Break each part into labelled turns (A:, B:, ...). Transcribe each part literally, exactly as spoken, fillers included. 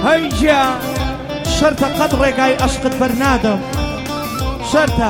A: هەیجا شەرتە قەت ڕێگای عەشقت بەرنادەم شەرتە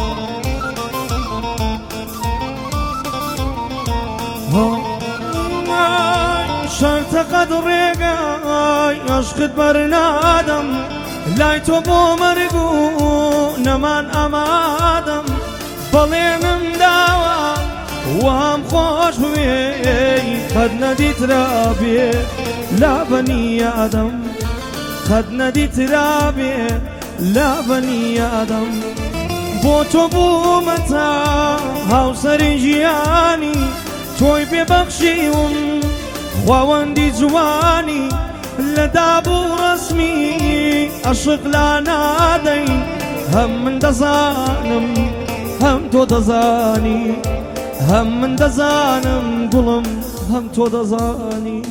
A: شەرتە قەت ڕێگای عەشقت بەرنادەم لای تۆ بۆ مەرگ و نەمان ئامادەم بەڵێنم داوە وام خۆش بوێ قەت نەدیترا بێ لا بەنی ئادەم قەت نەدیترا بێ لا بەنی ئادەم بۆ تۆ بوومە تا هاوسەری ژیانی تۆی پێبەخشیوم خواوەندی جوانی لە دابوو ڕەسمی عەشق لا نادەین هەم من دەزانم هەم تۆ دەزانی هەم من دەزانم گوڵم هەم تۆ دەزانی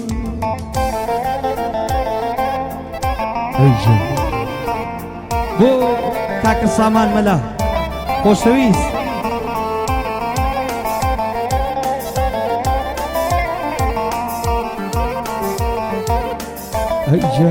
A: بۆ کاکە سامان مەلا خۆشەویست هەیجا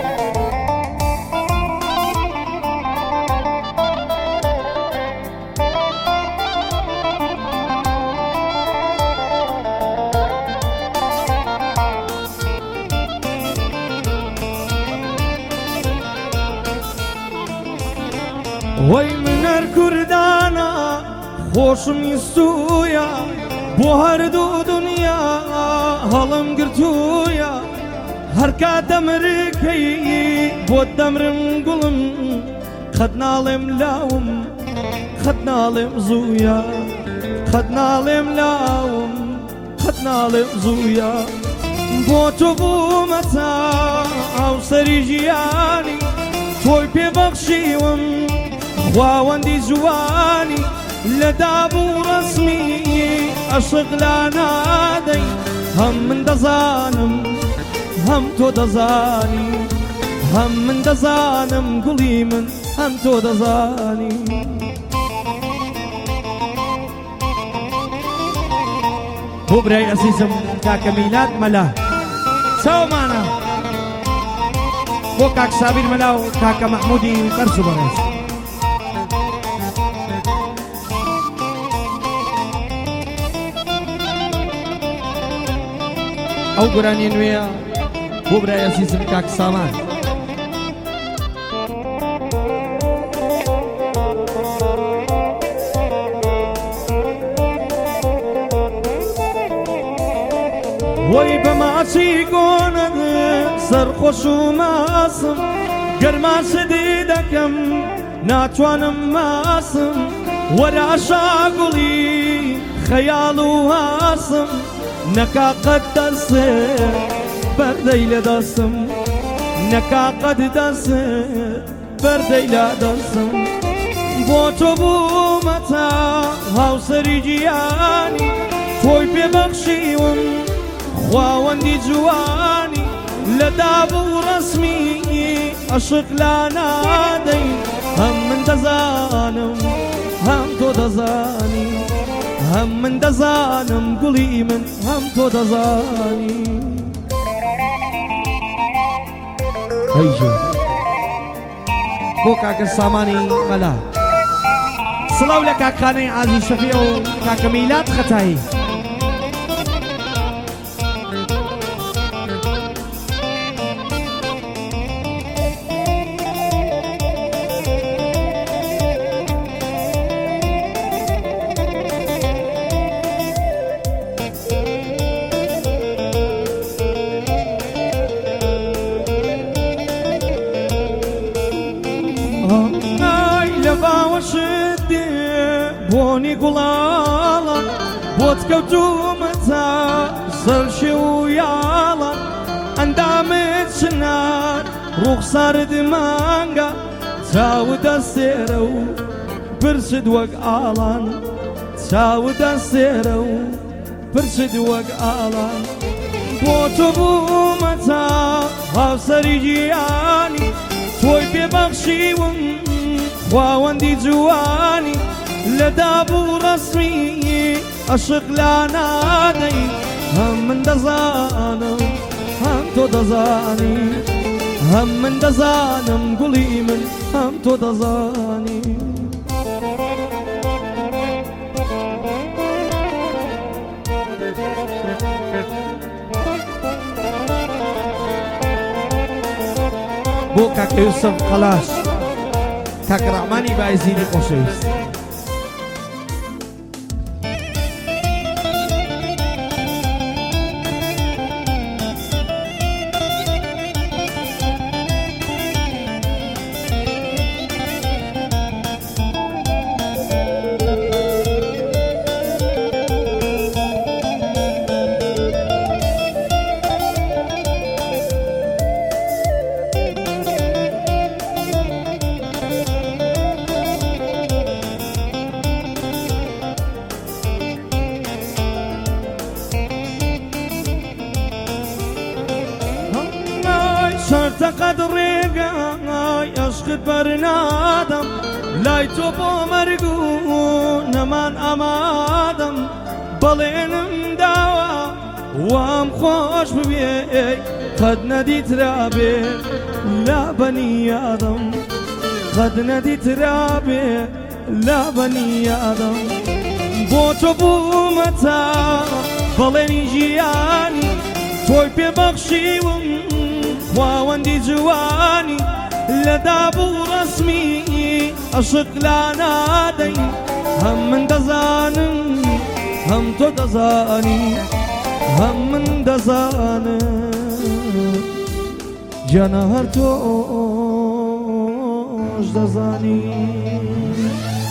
A: وەی من هەر کوردانە خۆشم ویستوویە بۆ هەردوو دونیا هەڵم گرتوویە هەر کات دەمرکەی بۆت دەمرم گوڵم قەت ناڵێم لاوم قەت ناڵێم زوویە قەت ناڵێم لاوم قەت ناڵێم زوویە بۆ تۆ بوومە تا هاوسەری ژیانی تۆی پێبەخشیوم خواوەندی جوانی لە دابوو ڕەسمی عەشق لا نادەین هەم من دەزانم هەم تۆ دەزانی هەم من دەزانم گوڵی من هەم تۆ دەزانی بۆ برای عەزیزم کاکە میلاد مەلا چاومانە بۆ کاک سابیر مەلا و کاکە مەحموودی قەرز و بەڕێز ئەو گۆرانی نوێیە بۆ برای عەزیزم کاک سامان وەی بە ماچی گۆنە سەرخۆش و ماسم گەرماشدی دەکەم ناتوانم ماسم وەرە شاگوڵی خەیاڵ و هاسم نەکا قەت دەسێ بەردەی لە دەستم نەکا قەت دەسێ بەردەی لە دەستم بۆ تۆ بوومە تا هاوسەری گیانی تۆی پێبەخشیوم خواوەندی جوانی لە دابوو ڕەسمی عەشق لا نادەین هەم من دەزانم هەم تۆ دەزانی هەم من دەزانم گوڵی من هەم تۆ دەزانی هەیجا بۆ کاکە سامانی مەلا سڵاو لە کاکخانەی عازیز شەفیع و کاکە میلاد خەتایی بۆنی گوڵاڵە بۆت کەوتومە تا سەرشێ و یاڵە ئەندامت چنار ڕوخسارت مانگە چاوت دەستێرە و پرسد وەک ئاڵان چاوت دەستێرە و پرسد وەک ئاڵان بۆ تۆ بوومە تا هاوسەری گیانی تۆی پێبەخشیوم خواوەندی جوانی لە دابوو ڕەسمی عەشق لا نادەین هەم من دەزانم هەم تۆ دەزانی هەم من دەزانم گوڵی من هەم تۆ دەزانی بۆ کاکە یوسف قەلاش کاکە ڕەحمانی بایزینی خۆشەویست شرطە قەدڕێگای عەشقت بەرنادەم لای تۆ بۆ مەرگ و نەمان ئامادەم بەڵێنم داوە وام خۆش ببێ قەد نەدیترابێ لا بەنیادەم قەد نەدیترابێ لا بەنیادەم بۆ تۆ بوومە تا بەڵێنی ژیانی تۆی پێبەخشیوم خواوەندی جوانی لە دابوو ڕەسمی عەشق لا نادەی هەم من دەزانم هەم تۆ دەزانی هەم من دەزانم گیانە هەر تۆش دەزانی